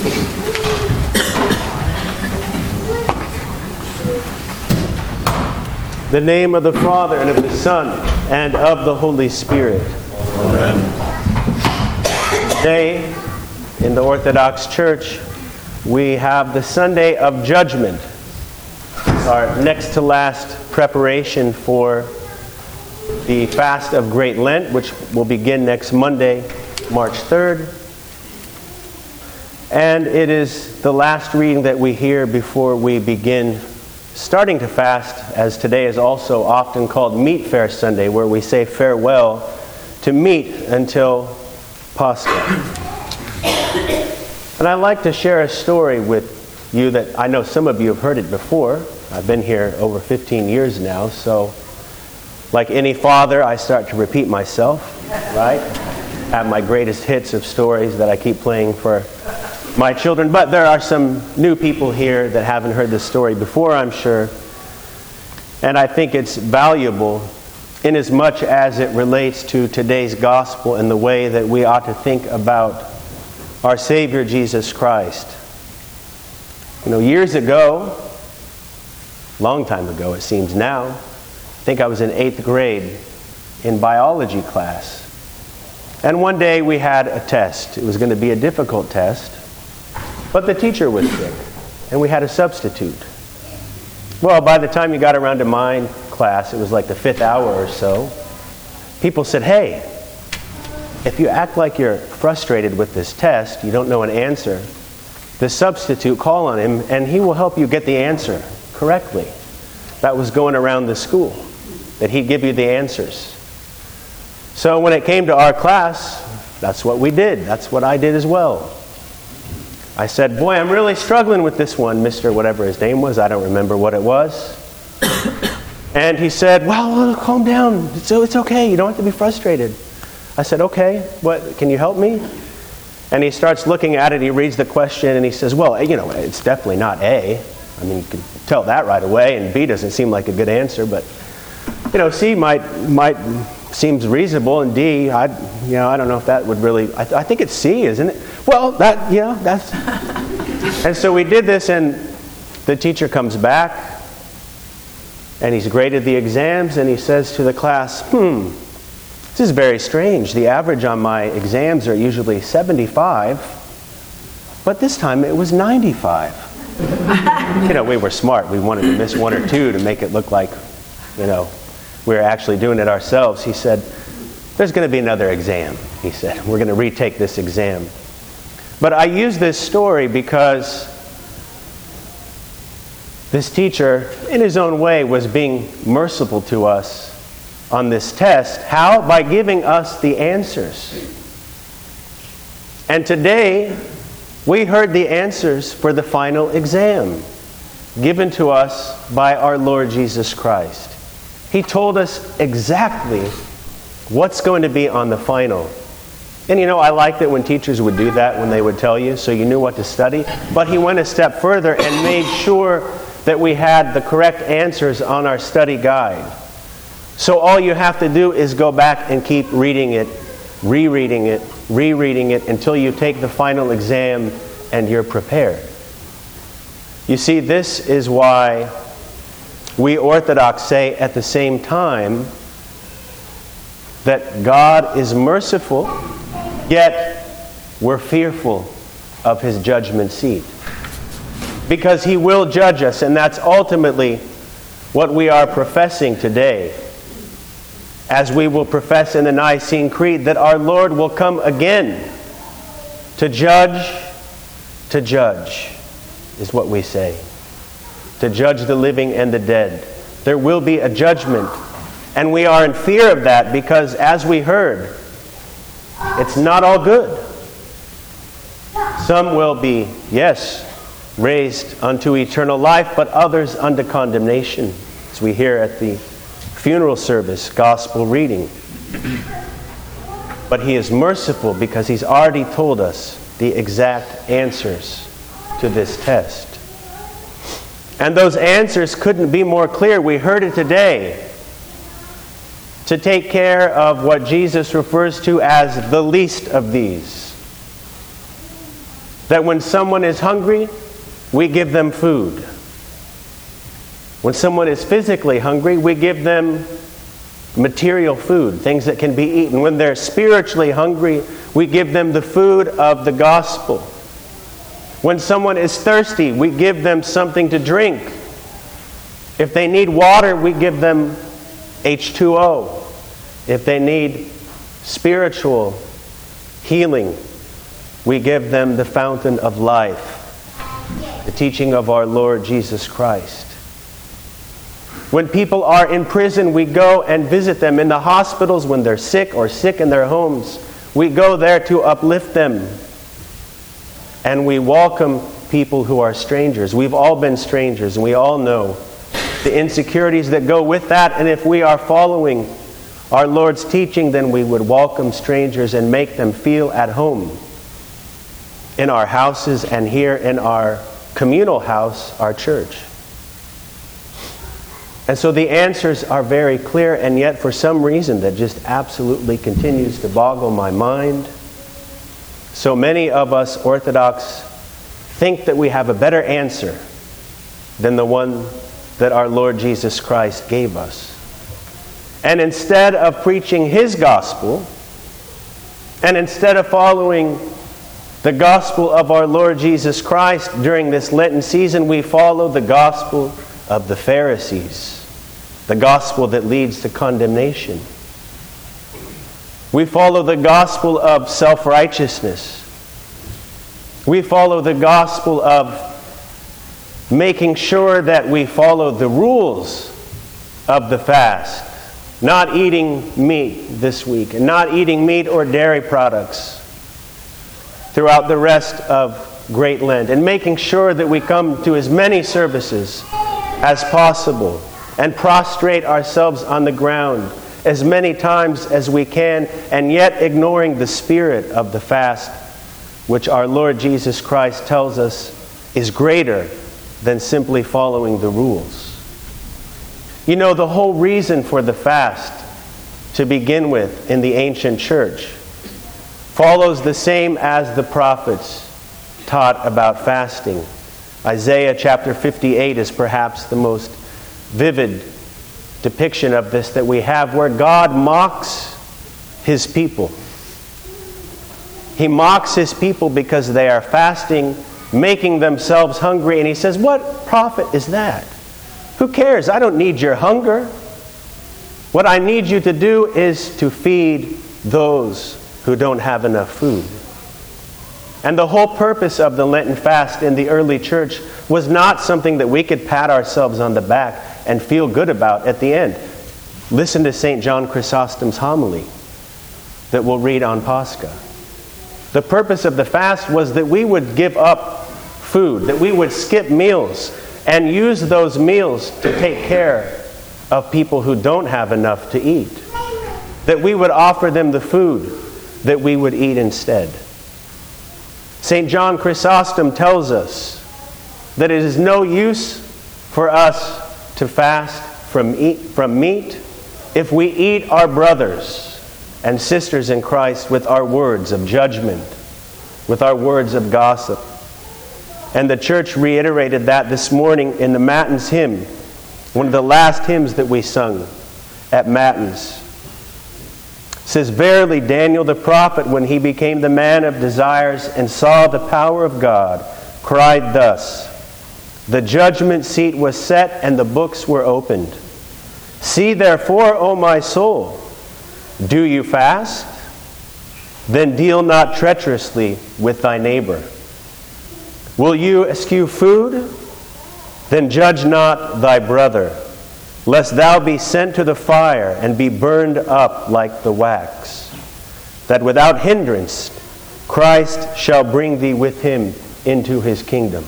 The name of the Father, and of the Son, and of the Holy Spirit. Amen. Today, in the Orthodox Church, we have the Sunday of Judgment. It's our next to last preparation for the Fast of Great Lent, which will begin next Monday, March 3rd. And it is the last reading that we hear before we begin starting to fast, as today is also often called Meat Fair Sunday, where we say farewell to meat until Pascha. And I'd like to share a story with you that I know some of you have heard it before. I've been here over 15 years now, so like any father, I start to repeat myself, right? Have my greatest hits of stories that I keep playing for my children, but there are some new people here that haven't heard this story before, I'm sure. And I think it's valuable inasmuch as it relates to today's gospel and the way that we ought to think about our Savior Jesus Christ. You know, years ago, long time ago it seems now, I think I was in 8th grade in biology class. And one day we had a test. It was going to be a difficult test. But the teacher was sick, and we had a substitute. Well, by the time you got around to my class, it was like the 5th hour or so. People said, hey, if you act like you're frustrated with this test, you don't know an answer, the substitute, call on him, and he will help you get the answer correctly. That was going around the school, that he'd give you the answers. So when it came to our class, that's what we did. That's what I did as well. I said, boy, I'm really struggling with this one, Mr. whatever his name was. I don't remember what it was. And he said, well, calm down. It's okay. You don't have to be frustrated. I said, okay, what? Can you help me? And he starts looking at it. He reads the question, and he says, well, you know, it's definitely not A. I mean, you can tell that right away, and B doesn't seem like a good answer. But, you know, C might seems reasonable, and D, I don't know if that would really. I think it's C, isn't it? Well, that's. And so we did this, and the teacher comes back, and he's graded the exams, and he says to the class, this is very strange. The average on my exams are usually 75, but this time it was 95. You know, we were smart. We wanted to miss one or two to make it look like, you know, we were actually doing it ourselves. He said, there's going to be another exam, he said. We're going to retake this exam. But I use this story because this teacher, in his own way, was being merciful to us on this test. How? By giving us the answers. And today, we heard the answers for the final exam given to us by our Lord Jesus Christ. He told us exactly what's going to be on the final. And you know, I liked it when teachers would do that, when they would tell you, so you knew what to study. But he went a step further and made sure that we had the correct answers on our study guide. So all you have to do is go back and keep reading it, rereading it until you take the final exam and you're prepared. You see, this is why we Orthodox say at the same time that God is merciful, yet we're fearful of his judgment seat. Because he will judge us, and that's ultimately what we are professing today. As we will profess in the Nicene Creed that our Lord will come again to judge, is what we say. To judge the living and the dead. There will be a judgment. And we are in fear of that because, as we heard, it's not all good. Some will be, yes, raised unto eternal life, but others unto condemnation, as we hear at the funeral service, gospel reading. But he is merciful because he's already told us the exact answers to this test. And those answers couldn't be more clear. We heard it today. To take care of what Jesus refers to as the least of these. That when someone is hungry, we give them food. When someone is physically hungry, we give them material food, things that can be eaten. When they're spiritually hungry, we give them the food of the gospel. When someone is thirsty, we give them something to drink. If they need water, we give them H2O. If they need spiritual healing, we give them the fountain of life, the teaching of our Lord Jesus Christ. When people are in prison, we go and visit them. In the hospitals, when they're sick or sick in their homes, we go there to uplift them. And we welcome people who are strangers. We've all been strangers, and we all know the insecurities that go with that. And if we are following our Lord's teaching, then we would welcome strangers and make them feel at home in our houses and here in our communal house, our church. And so the answers are very clear, and yet for some reason that just absolutely continues to boggle my mind, so many of us Orthodox think that we have a better answer than the one that our Lord Jesus Christ gave us. And instead of preaching His gospel, and instead of following the gospel of our Lord Jesus Christ during this Lenten season, we follow the gospel of the Pharisees, the gospel that leads to condemnation. We follow the gospel of self-righteousness. We follow the gospel of making sure that we follow the rules of the fast. Not eating meat this week, and not eating meat or dairy products throughout the rest of Great Lent, and making sure that we come to as many services as possible and prostrate ourselves on the ground as many times as we can, and yet ignoring the spirit of the fast, which our Lord Jesus Christ tells us is greater than simply following the rules. You know, the whole reason for the fast to begin with in the ancient church follows the same as the prophets taught about fasting. Isaiah chapter 58 is perhaps the most vivid depiction of this that we have, where God mocks His people. He mocks His people because they are fasting, making themselves hungry, and He says, "What profit is that? Who cares? I don't need your hunger. What I need you to do is to feed those who don't have enough food." And the whole purpose of the Lenten fast in the early church was not something that we could pat ourselves on the back and feel good about at the end. Listen to St. John Chrysostom's homily that we'll read on Pascha. The purpose of the fast was that we would give up food, that we would skip meals and use those meals to take care of people who don't have enough to eat. That we would offer them the food that we would eat instead. St. John Chrysostom tells us that it is no use for us to fast from meat if we eat our brothers and sisters in Christ with our words of judgment, with our words of gossip. And the church reiterated that this morning in the Matins hymn, one of the last hymns that we sung at Matins. It says, "Verily Daniel the prophet, when he became the man of desires and saw the power of God, cried thus, the judgment seat was set and the books were opened. See therefore, O my soul, do you fast? Then deal not treacherously with thy neighbor. Will you eschew food? Then judge not thy brother, lest thou be sent to the fire and be burned up like the wax, that without hindrance Christ shall bring thee with him into his kingdom."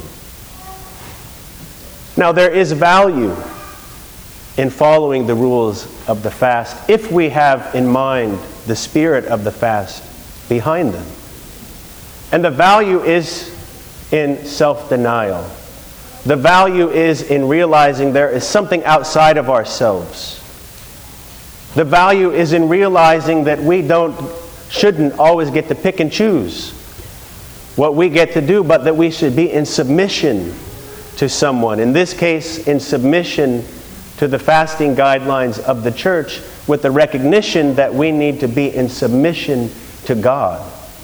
Now there is value in following the rules of the fast if we have in mind the spirit of the fast behind them. And the value is in self-denial. The value is in realizing there is something outside of ourselves. The value is in realizing that we shouldn't always get to pick and choose what we get to do, but that we should be in submission to someone. In this case, in submission to the fasting guidelines of the church, with the recognition that we need to be in submission to God.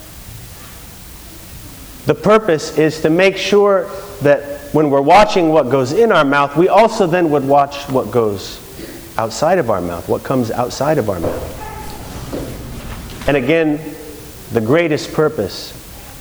The purpose is to make sure that when we're watching what goes in our mouth, we also then would watch what goes outside of our mouth, what comes outside of our mouth. And again, the greatest purpose,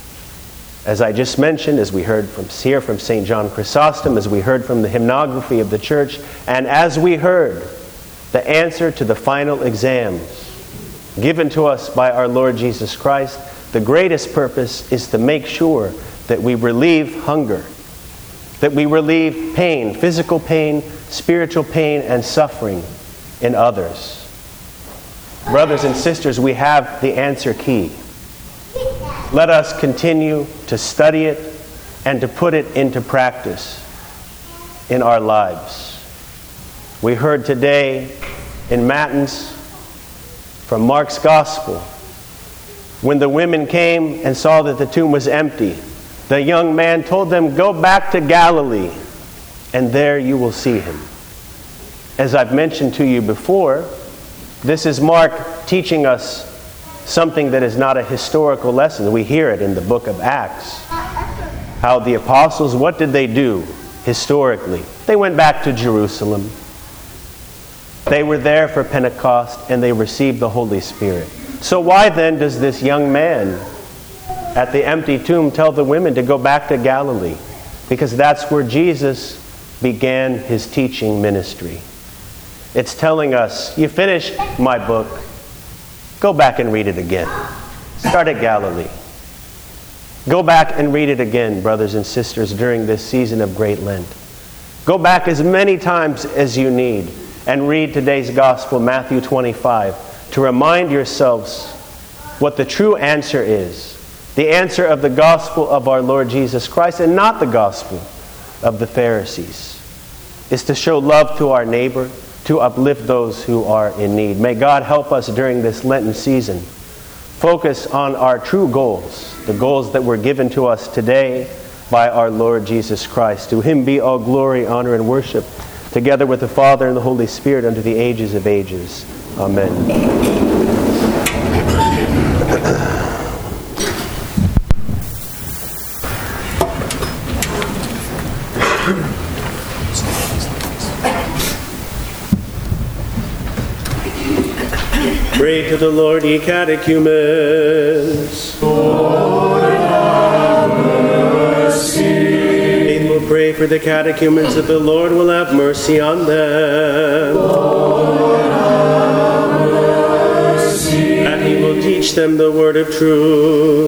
as I just mentioned, as we heard from St. John Chrysostom, as we heard from the hymnography of the church, and as we heard the answer to the final exams given to us by our Lord Jesus Christ, the greatest purpose is to make sure that we relieve hunger, that we relieve pain, physical pain, spiritual pain, and suffering in others. Brothers and sisters, we have the answer key. Let us continue to study it and to put it into practice in our lives. We heard today in Matins from Mark's Gospel, when the women came and saw that the tomb was empty, the young man told them, "Go back to Galilee, and there you will see him." As I've mentioned to you before, this is Mark teaching us something that is not a historical lesson. We hear it in the book of Acts. How the apostles, what did they do historically? They went back to Jerusalem. They were there for Pentecost, and they received the Holy Spirit. So why then does this young man at the empty tomb tell the women to go back to Galilee? Because that's where Jesus began his teaching ministry. It's telling us, you finished my book, go back and read it again. Start at Galilee. Go back and read it again, brothers and sisters, during this season of Great Lent. Go back as many times as you need and read today's Gospel, Matthew 25, to remind yourselves what the true answer is. The answer of the gospel of our Lord Jesus Christ, and not the gospel of the Pharisees, is to show love to our neighbor, to uplift those who are in need. May God help us during this Lenten season focus on our true goals, the goals that were given to us today by our Lord Jesus Christ. To him be all glory, honor, and worship, together with the Father and the Holy Spirit, unto the ages of ages. Amen. Pray to the Lord, ye catechumens. Lord, have mercy. Faithful, pray for the catechumens, that the Lord will have mercy on them. Lord, have mercy. That he will teach them the word of truth.